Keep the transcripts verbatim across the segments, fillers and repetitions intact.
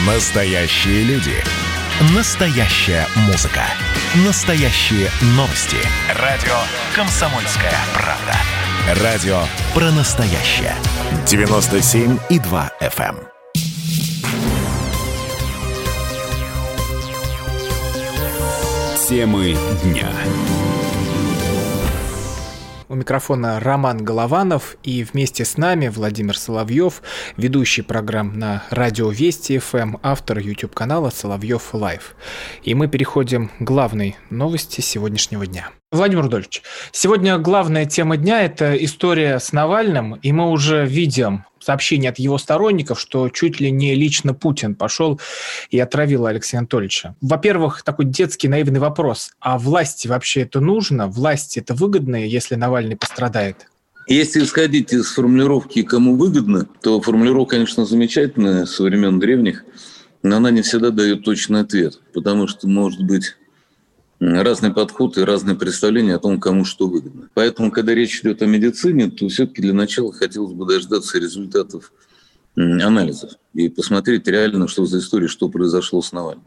Настоящие люди. Настоящая музыка. Настоящие новости. Радио «Комсомольская правда». Радио про настоящее. девяносто семь и два эф эм. Темы дня. У микрофона Роман Голованов, и вместе с нами Владимир Соловьев, ведущий программ на радио Вести эф эм, автор YouTube-канала Соловьев Лайв. И мы переходим к главной новости сегодняшнего дня. Владимир Рудольевич, сегодня главная тема дня – это история с Навальным, и мы уже видим сообщение от его сторонников, что чуть ли не лично Путин пошел и отравил Алексея Анатольевича. Во-первых, такой детский наивный вопрос. А власти вообще это нужно? Власти это выгодно, если Навальный пострадает? Если исходить из формулировки «кому выгодно», то формулировка, конечно, замечательная, со времен древних, но она не всегда дает точный ответ, потому что может быть разный подход и разные представления о том, кому что выгодно. Поэтому, когда речь идет о медицине, то все-таки для начала хотелось бы дождаться результатов анализов и посмотреть реально, что за история, что произошло с Навальным.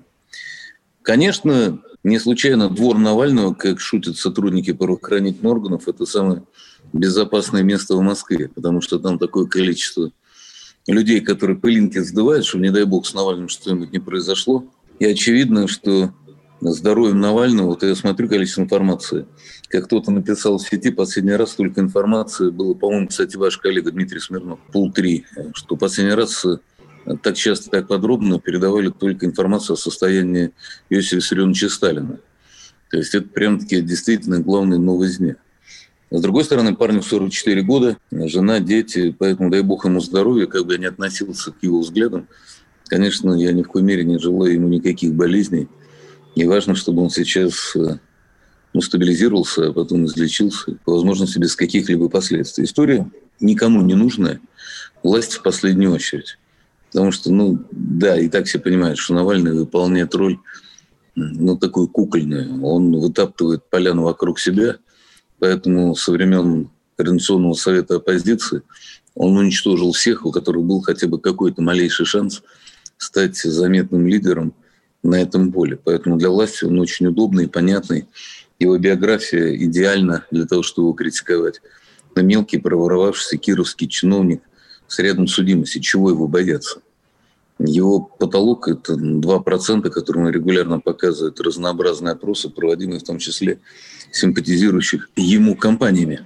Конечно, не случайно двор Навального, как шутят сотрудники правоохранительных органов, это самое безопасное место в Москве, потому что там такое количество людей, которые пылинки сдувают, чтобы, не дай бог, с Навальным что-нибудь не произошло. И очевидно, что здоровьем Навального, вот я смотрю количество информации. Как кто-то написал в сети, последний раз столько информации было, по-моему, кстати, ваш коллега Дмитрий Смирнов, пул три, что последний раз так часто, так подробно передавали только информацию о состоянии Иосифа Виссарионовича Сталина. То есть это прям-таки действительно главная новость дня. С другой стороны, парню сорок четыре года, жена, дети, поэтому дай бог ему здоровья, как бы я ни относился к его взглядам. Конечно, я ни в коей мере не желаю ему никаких болезней. И важно, чтобы он сейчас ну, стабилизировался, а потом излечился, по возможности без каких-либо последствий. История никому не нужная, власть в последнюю очередь. Потому что, ну, да, и так все понимают, что Навальный выполняет роль, ну, такую кукольную. Он вытаптывает поляну вокруг себя, поэтому со времен Координационного совета оппозиции он уничтожил всех, у которых был хотя бы какой-то малейший шанс стать заметным лидером на этом поле. Поэтому для власти он очень удобный и понятный. Его биография идеальна для того, чтобы его критиковать. Но мелкий проворовавшийся кировский чиновник с рядом судимости. Чего его бояться? Его потолок – это два процента, которые он регулярно показывает разнообразные опросы, проводимые в том числе симпатизирующих ему компаниями.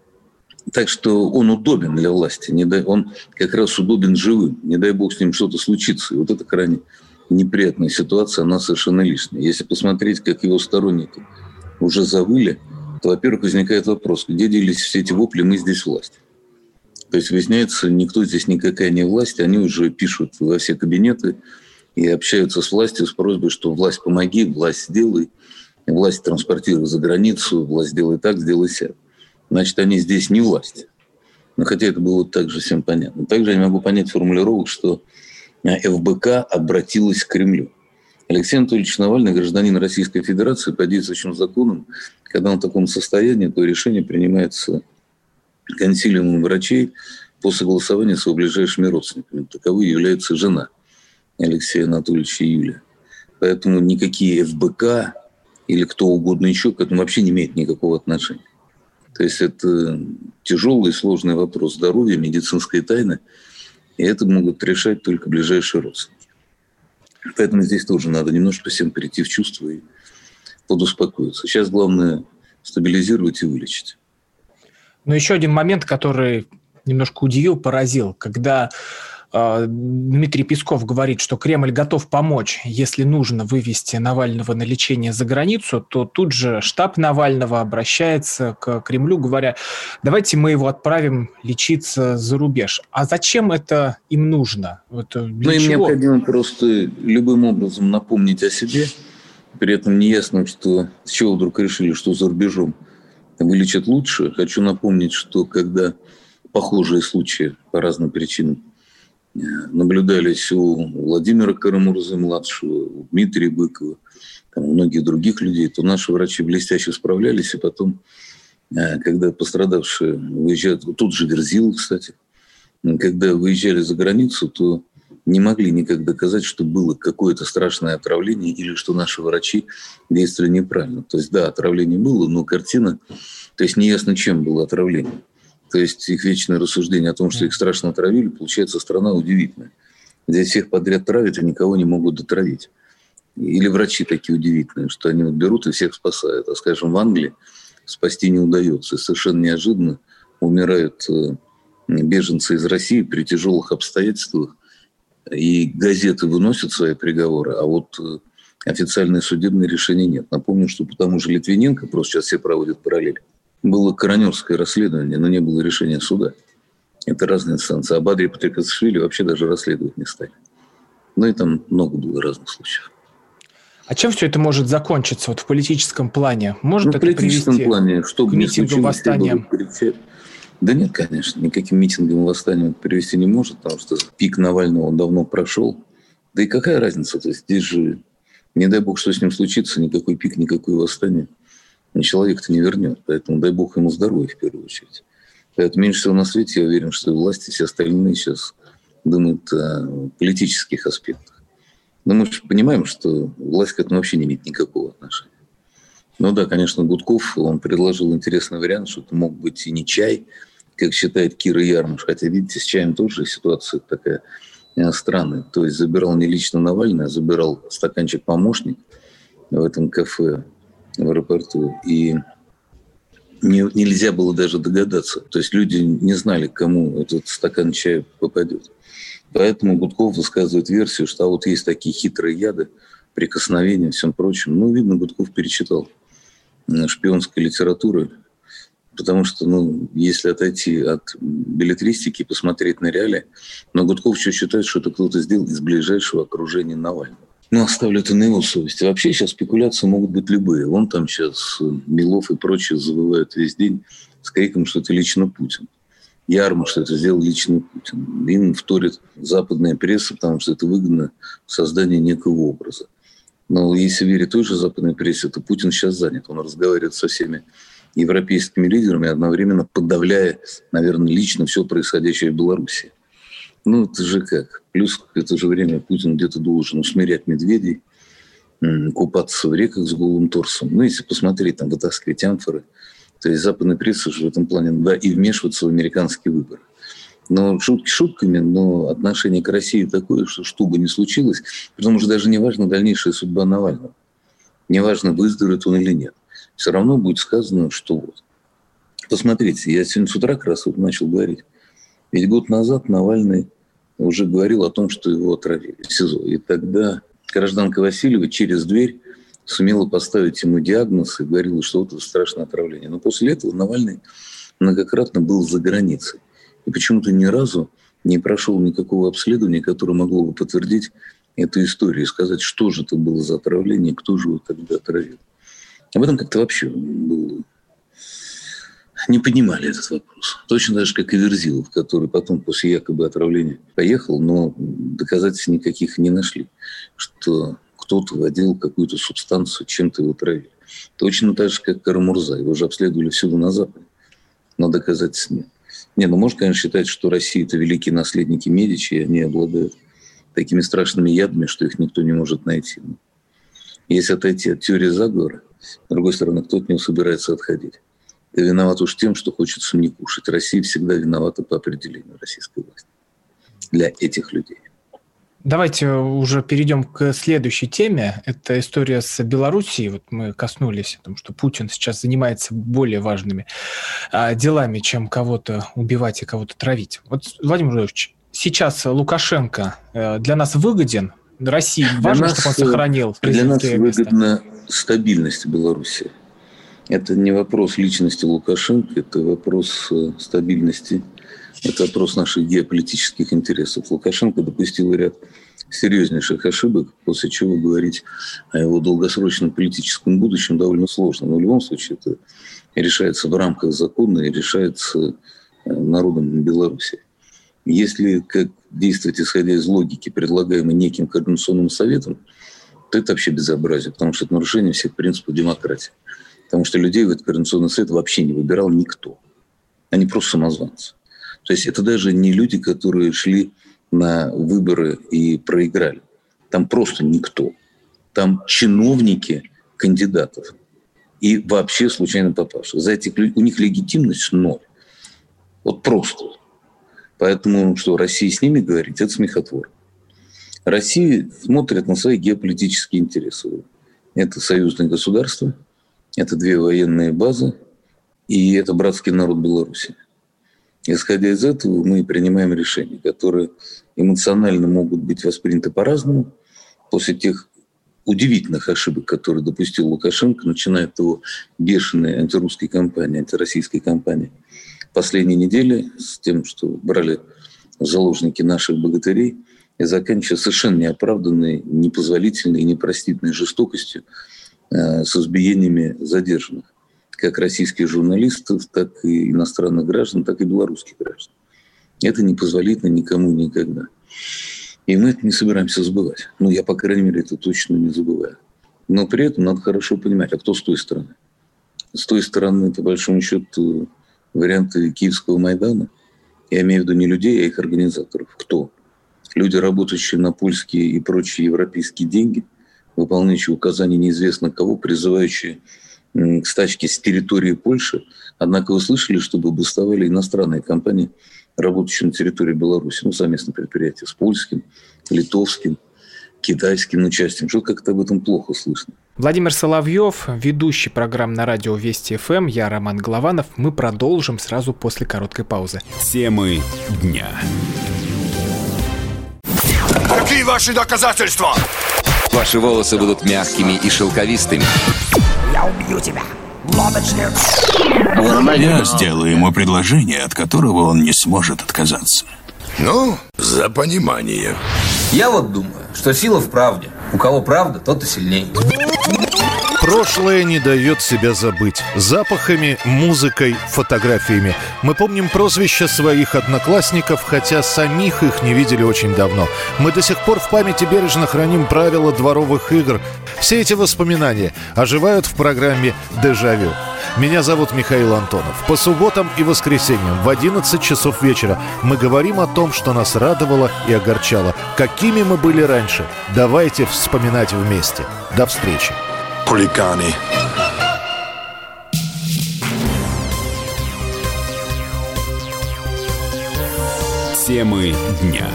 Так что он удобен для власти. Не дай, он как раз удобен живым. Не дай бог с ним что-то случится. И вот это крайне неприятная ситуация, она совершенно лишняя. Если посмотреть, как его сторонники уже завыли, то, во-первых, возникает вопрос, где делись все эти вопли «мы здесь власть». То есть, выясняется, никто здесь никакая не власть, они уже пишут во все кабинеты и общаются с властью с просьбой, что власть помоги, власть сделай, власть транспортируй за границу, власть сделай так, сделай сяк. Значит, они здесь не власть. Но хотя это было также всем понятно. Также я не могу понять формулировок, что эф бэ ка обратилась к Кремлю. Алексей Анатольевич Навальный, гражданин Российской Федерации, по действующим законам, когда он в таком состоянии, то решение принимается консилиумом врачей по согласованию с его ближайшими родственниками. Таковой является жена Алексея Анатольевича Юлия. Поэтому никакие эф бэ ка или кто угодно еще к этому вообще не имеет никакого отношения. То есть это тяжелый и сложный вопрос здоровья, медицинской тайны. И это могут решать только ближайшие родственники. Поэтому здесь тоже надо немножко всем прийти в чувство и подуспокоиться. Сейчас главное стабилизировать и вылечить. Но еще один момент, который немножко удивил, поразил, когда э, Дмитрий Песков говорит, что Кремль готов помочь, если нужно вывести Навального на лечение за границу, то тут же штаб Навального обращается к Кремлю, говоря, давайте мы его отправим лечиться за рубеж. А зачем это им нужно? Это ну, им необходимо просто любым образом напомнить о себе, при этом неясно, что, с чего вдруг решили, что за рубежом вылечат лучше. Хочу напомнить, что когда похожие случаи по разным причинам наблюдались у Владимира Карамурзы-младшего, у Дмитрия Быкова, там, у многих других людей, то наши врачи блестяще справлялись. И потом, когда пострадавшие выезжают, тут же Верзилов, кстати, когда выезжали за границу, то не могли никак доказать, что было какое-то страшное отравление или что наши врачи действовали неправильно. То есть, да, отравление было, но картина... То есть, неясно, чем было отравление. То есть, их вечное рассуждение о том, что их страшно отравили, получается, страна удивительная. Здесь всех подряд травят, и никого не могут дотравить. Или врачи такие удивительные, что они вот берут и всех спасают. А, скажем, в Англии спасти не удается. И совершенно неожиданно умирают беженцы из России при тяжелых обстоятельствах. И газеты выносят свои приговоры, а вот официальные судебные решения нет. Напомню, что по тому же Литвиненко, просто сейчас все проводят параллель, было коронерское расследование, но не было решения суда. Это разные инстанции. А Бадри Патрикашвили вообще даже расследовать не стали. Ну и там много было разных случаев. А чем все это может закончиться вот в политическом плане? Может ну, это в политическом привести плане, что к митингам, восстаниям? Да нет, конечно, никаким митингом и восстанием это привести не может, потому что пик Навального он давно прошел. Да и какая разница? То есть здесь же, не дай бог, что с ним случится, никакой пик, никакое восстание человек-то не вернет. Поэтому дай бог ему здоровья в первую очередь. Поэтому меньше всего на свете я уверен, что и власти, все остальные сейчас думают о политических аспектах. Но мы же понимаем, что власть к этому вообще не имеет никакого отношения. Ну да, конечно, Гудков, он предложил интересный вариант, что это мог быть и не чай, как считает Кира Ярмаш. Хотя, видите, с чаем тоже ситуация такая странная. То есть забирал не лично Навальный, а забирал стаканчик-помощник в этом кафе в аэропорту. И не, нельзя было даже догадаться. То есть люди не знали, к кому этот стакан чая попадет. Поэтому Гудков высказывает версию, что вот есть такие хитрые яды, прикосновения и всем прочем. Ну, видно, Гудков перечитал шпионской литературы, потому что, ну, если отойти от беллетристики и посмотреть на реалии, но Гудков еще считает, что это кто-то сделал из ближайшего окружения Навального. Ну, оставлю это на его совести. Вообще сейчас спекуляции могут быть любые. Вон там сейчас Белов и прочие завывают весь день с криком, что это лично Путин. Ярмаш, что это сделал лично Путин. Им вторит западная пресса, потому что это выгодно созданию некого образа. Но если верить той же западной прессе, то Путин сейчас занят. Он разговаривает со всеми европейскими лидерами, одновременно подавляя, наверное, лично все происходящее в Беларуси. Ну, это же как. Плюс в это же время Путин где-то должен усмирять медведей, купаться в реках с голым торсом. Ну, если посмотреть, там, вытаскивать амфоры, то есть западная пресса же в этом плане, да, и вмешиваться в американские выборы. Но шутки шутками, но отношение к России такое, что что бы ни случилось, потому что даже не важна дальнейшая судьба Навального. Не важно, выздоровеет он или нет. Все равно будет сказано, что вот. Посмотрите, я сегодня с утра как раз вот начал говорить. Ведь год назад Навальный уже говорил о том, что его отравили в СИЗО. И тогда гражданка Васильева через дверь сумела поставить ему диагноз и говорила, что вот это страшное отравление. Но после этого Навальный многократно был за границей. И почему-то ни разу не прошел никакого обследования, которое могло бы подтвердить эту историю и сказать, что же это было за отравление, кто же его тогда отравил. Об этом как-то вообще было... не понимали этот вопрос. Точно так же, как и Верзилов, который потом после якобы отравления поехал, но доказательств никаких не нашли, что кто-то вводил какую-то субстанцию, чем-то его отравили. Точно так же, как Карамурза. Его же обследовали всюду на Западе, но доказательств нет. Не, ну можно, конечно, считать, что Россия – это великие наследники Медичи, и они обладают такими страшными ядами, что их никто не может найти. Если отойти от теории заговора, с другой стороны, кто от него собирается отходить? Ты виноват уж тем, что хочется мне кушать. Россия всегда виновата по определению российской власти. Для этих людей. Давайте уже перейдем к следующей теме. Это история с Белоруссией. Вот мы коснулись, потому что Путин сейчас занимается более важными а, делами, чем кого-то убивать и кого-то травить. Вот, Владимир Владимирович, сейчас Лукашенко э, для нас выгоден? России важно, чтобы он сохранил президентское место? Для нас выгодна стабильность Беларуси. Это не вопрос личности Лукашенко, это вопрос стабильности. Это вопрос наших геополитических интересов. Лукашенко допустил ряд серьезнейших ошибок, после чего говорить о его долгосрочном политическом будущем довольно сложно. Но в любом случае это решается в рамках закона и решается народом Беларуси. Если как действовать, исходя из логики, предлагаемой неким координационным советом, то это вообще безобразие, потому что это нарушение всех принципов демократии. Потому что людей в этот координационный совет вообще не выбирал никто. Они просто самозванцы. То есть это даже не люди, которые шли на выборы и проиграли. Там просто никто. Там чиновники кандидатов и вообще случайно попавших. За этих людей, у них легитимность ноль. Вот просто. Поэтому, что Россия с ними говорить, это смехотворно. Россия смотрит на свои геополитические интересы. Это союзное государство, это две военные базы, и это братский народ Беларуси. Исходя из этого, мы принимаем решения, которые эмоционально могут быть восприняты по-разному. После тех удивительных ошибок, которые допустил Лукашенко, начиная от его бешеной антирусской кампании, антироссийской кампании, последние недели с тем, что брали в заложники наших богатырей, и заканчивая совершенно неоправданной, непозволительной и непростительной жестокостью э, с избиениями задержанных. Как российских журналистов, так и иностранных граждан, так и белорусских граждан. Это непозволительно никому никогда. И мы это не собираемся забывать. Ну, я, по крайней мере, это точно не забываю. Но при этом надо хорошо понимать, а кто с той стороны? С той стороны, по большому счету, варианты Киевского Майдана. Я имею в виду не людей, а их организаторов. Кто? Люди, работающие на польские и прочие европейские деньги, выполняющие указания неизвестно кого, призывающие к стачке с территории Польши. Однако вы слышали, чтобы бастовали иностранные компании, работающие на территории Беларуси, ну, совместное предприятие с польским, литовским, китайским участием. Что-то как-то об этом плохо слышно. Владимир Соловьев, ведущий программ на радио Вести эф эм, я Роман Голованов. Мы продолжим сразу после короткой паузы. Темы дня. Какие ваши доказательства? Ваши волосы будут мягкими и шелковистыми. Я убью тебя, лодочник. Я сделаю ему предложение, от которого он не сможет отказаться. Ну, за понимание. Я вот думаю, что сила в правде. У кого правда, тот и сильней. Прошлое не дает себя забыть. Запахами, музыкой, фотографиями. Мы помним прозвища своих одноклассников, хотя самих их не видели очень давно. Мы до сих пор в памяти бережно храним правила дворовых игр. Все эти воспоминания оживают в программе «Дежавю». Меня зовут Михаил Антонов. По субботам и воскресеньям в одиннадцать часов вечера мы говорим о том, что нас радовало и огорчало. Какими мы были раньше. Давайте вспоминать вместе. До встречи. Хулиганы. Темы дня.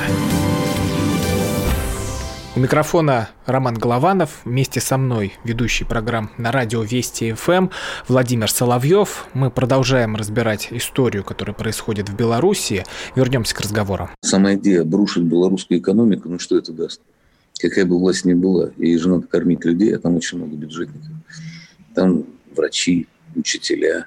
У микрофона Роман Голованов, вместе со мной ведущий программ на радио Вести эф эм Владимир Соловьев. Мы продолжаем разбирать историю, которая происходит в Беларуси. Вернемся к разговору. Сама идея обрушить белорусскую экономику, ну что это даст? Какая бы власть ни была, ей же надо кормить людей, а там очень много бюджетников. Там врачи, учителя.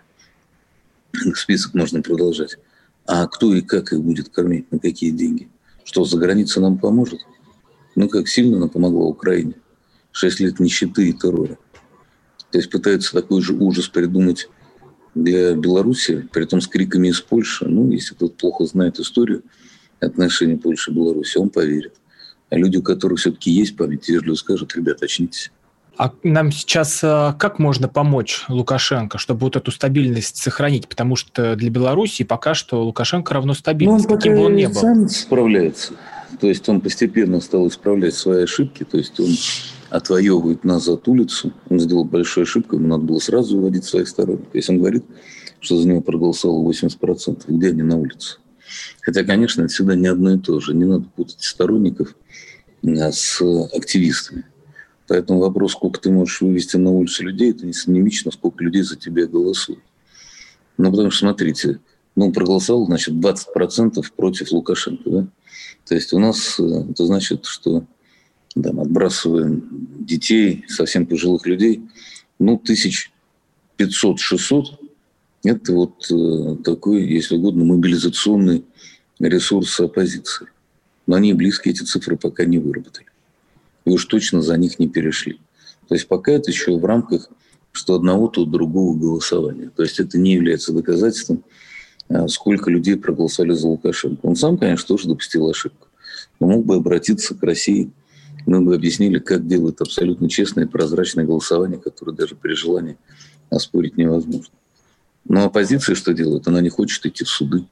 Список можно продолжать. А кто и как их будет кормить, на какие деньги? Что, за границей нам поможет? Ну, как сильно она помогла Украине. Шесть лет нищеты и террора. То есть пытаются такой же ужас придумать для Беларуси, при этом с криками из Польши. Ну, если кто-то плохо знает историю отношений Польши и Беларуси, он поверит. А люди, у которых все-таки есть память, вежливо скажут: ребята, очнитесь. А нам сейчас как можно помочь Лукашенко, чтобы вот эту стабильность сохранить? Потому что для Беларуси пока что Лукашенко равно стабильность, ну, каким бы он ни был. Он сам справляется. То есть он постепенно стал исправлять свои ошибки. То есть он отвоевывает назад улицу. Он сделал большую ошибку, ему надо было сразу выводить своих сторонников. Если он говорит, что за него проголосовало восемьдесят процентов, где они на улице? Хотя, конечно, это всегда не одно и то же. Не надо путать сторонников с активистами. Поэтому вопрос, сколько ты можешь вывести на улицу людей, это не синонимично, сколько людей за тебя голосуют. Ну, потому что, смотрите, ну, проголосовал, значит, двадцать процентов против Лукашенко, да? То есть у нас это значит, что да, мы отбрасываем детей, совсем пожилых людей, ну, тысяч пятьсот-шестьсот. Это вот такой, если угодно, мобилизационный ресурс оппозиции. Но они близко эти цифры пока не выработали. И уж точно за них не перешли. То есть пока это еще в рамках что одного, то другого голосования. То есть это не является доказательством, сколько людей проголосовали за Лукашенко. Он сам, конечно, тоже допустил ошибку. Но мог бы обратиться к России. Мы бы объяснили, как делают абсолютно честное и прозрачное голосование, которое даже при желании оспорить невозможно. Но оппозиция что делает? Она не хочет идти в суды.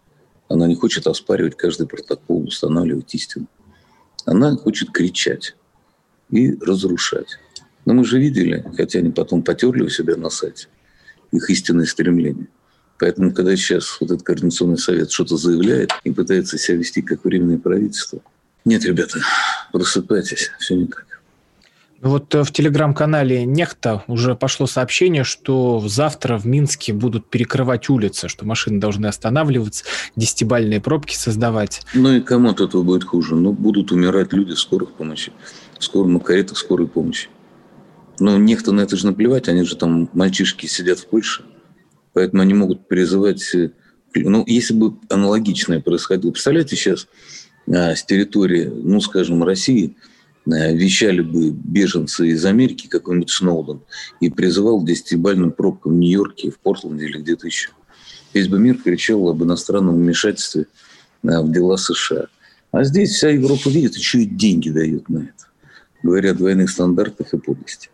Она не хочет оспаривать каждый протокол, устанавливать истину. Она хочет кричать и разрушать. Но мы же видели, хотя они потом потерли у себя на сайте, их истинные стремления. Поэтому, когда сейчас вот этот Координационный совет что-то заявляет и пытается себя вести как временное правительство, нет, ребята, просыпайтесь, все не так. Вот в телеграм-канале «Нехта» уже пошло сообщение, что завтра в Минске будут перекрывать улицы, что машины должны останавливаться, десятибалльные пробки создавать. Ну и кому от этого будет хуже? Ну, будут умирать люди в скорых помощи, в скором, на каретах скорой помощи. Но Нехта на это же наплевать, они же там, мальчишки сидят в Польше, поэтому они могут призывать... Ну, если бы аналогичное происходило, представляете, сейчас а, с территории, ну, скажем, России... вещали бы беженцы из Америки, какой-нибудь Сноуден, и призывал к десятибалльным пробкам в Нью-Йорке, в Портленде или где-то еще. Весь бы мир кричал об иностранном вмешательстве в дела США. А здесь вся Европа видит, еще и деньги дает на это. Говорят о двойных стандартах и подлости.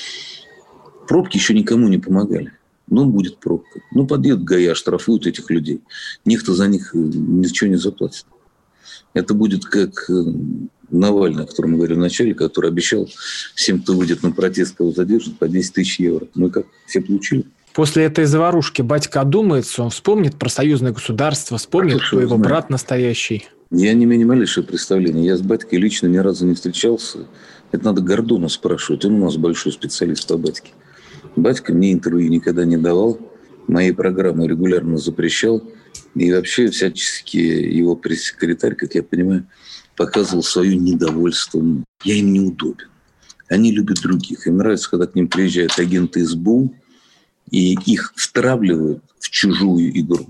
Пробки еще никому не помогали. Ну, будет пробка. Ну, подъедут ГАИ, оштрафуют этих людей. Никто за них ничего не заплатит. Это будет как Навальный, о котором мы говорили в начале, который обещал всем, кто выйдет на протест, кого задержат, по десять тысяч евро. Мы как, все получили. После этой заварушки батька одумается, он вспомнит про союзное государство, вспомнит, кто его брат настоящий. Я не имею ни малейшего представления. Я с батькой лично ни разу не встречался. Это надо Гордона спрашивать. Он у нас большой специалист по батьке. Батька мне интервью никогда не давал. Мои программы регулярно запрещал. И вообще всячески его пресс-секретарь, как я понимаю, показывал свое недовольство. Я им неудобен. Они любят других. Им нравится, когда к ним приезжают агенты эс бэ у, и их втравливают в чужую игру.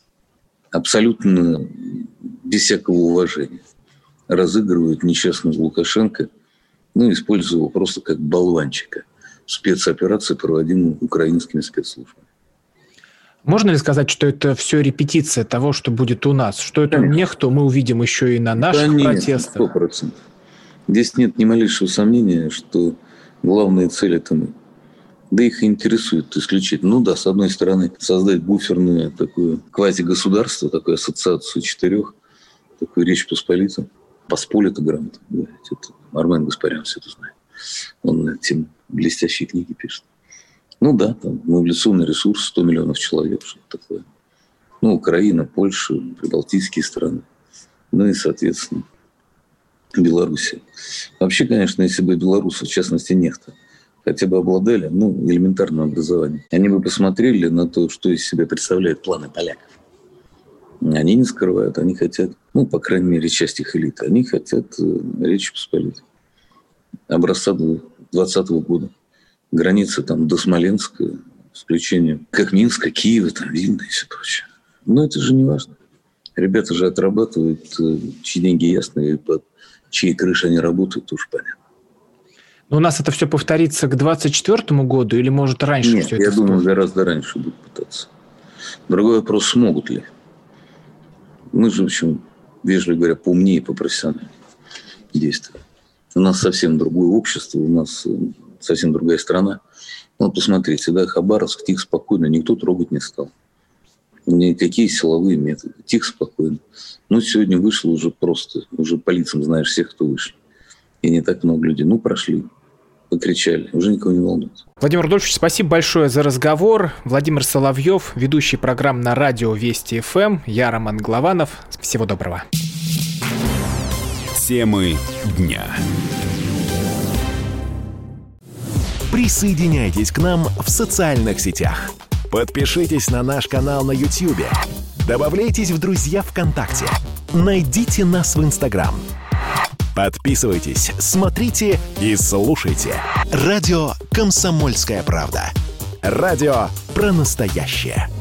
Абсолютно без всякого уважения. Разыгрывают несчастного Лукашенко, ну, используя его просто как болванчика в спецоперации, проводимой украинскими спецслужбами. Можно ли сказать, что это все репетиция того, что будет у нас? Что это Нехту мы увидим еще и на наших Конечно, протестах? сто процентов. Здесь нет ни малейшего сомнения, что главная цель – это мы. Да их интересует исключительно. Ну да, с одной стороны, создать буферное такое квазигосударство, такую ассоциацию четырех, такую Речь Посполитую. Посполито грамотно. Да, это Армен Гаспарян все это знает. Он на эту тему блестящие книги пишет. Ну да, там мобилизационный ресурс, сто миллионов человек, что-то такое. Ну, Украина, Польша, прибалтийские страны. Ну и, соответственно, Белоруссия. Вообще, конечно, если бы белорусы, в частности, Нехта, хотя бы обладали, ну, элементарным образованием, они бы посмотрели на то, что из себя представляют планы поляков. Они не скрывают, они хотят, ну, по крайней мере, часть их элиты, они хотят Речи Посполитой. Образца двадцатого года. Граница там до Смоленска, с исключением как Минска, Киева, там, Вильна и все прочее. Но это же не важно. Ребята же отрабатывают, чьи деньги ясны, и под чьей крышей они работают, тоже понятно. Но у нас это все повторится к двадцать четвёртому году или, может, раньше? Нет, все я это думаю, вспомнить? гораздо раньше будут пытаться. Другой вопрос, смогут ли. Мы же, в общем, вежливо говоря, поумнее, попрофессиональнее действуем. У нас совсем другое общество, у нас совсем другая страна. Ну, посмотрите, да, Хабаровск, тихо, спокойно, никто трогать не стал. Никакие силовые методы, тихо, спокойно. Ну, сегодня вышло уже просто, уже по лицам знаешь всех, кто вышел. И не так много людей. Ну, прошли, покричали, уже никого не волнует. Владимир Рудольфович, спасибо большое за разговор. Владимир Соловьев, ведущий программ на радио Вести эф эм. Я Роман Голованов. Всего доброго. Темы дня. Присоединяйтесь к нам в социальных сетях. Подпишитесь на наш канал на YouTube. Добавляйтесь в друзья ВКонтакте. Найдите нас в Инстаграм. Подписывайтесь, смотрите и слушайте. Радио «Комсомольская правда». Радио про настоящее.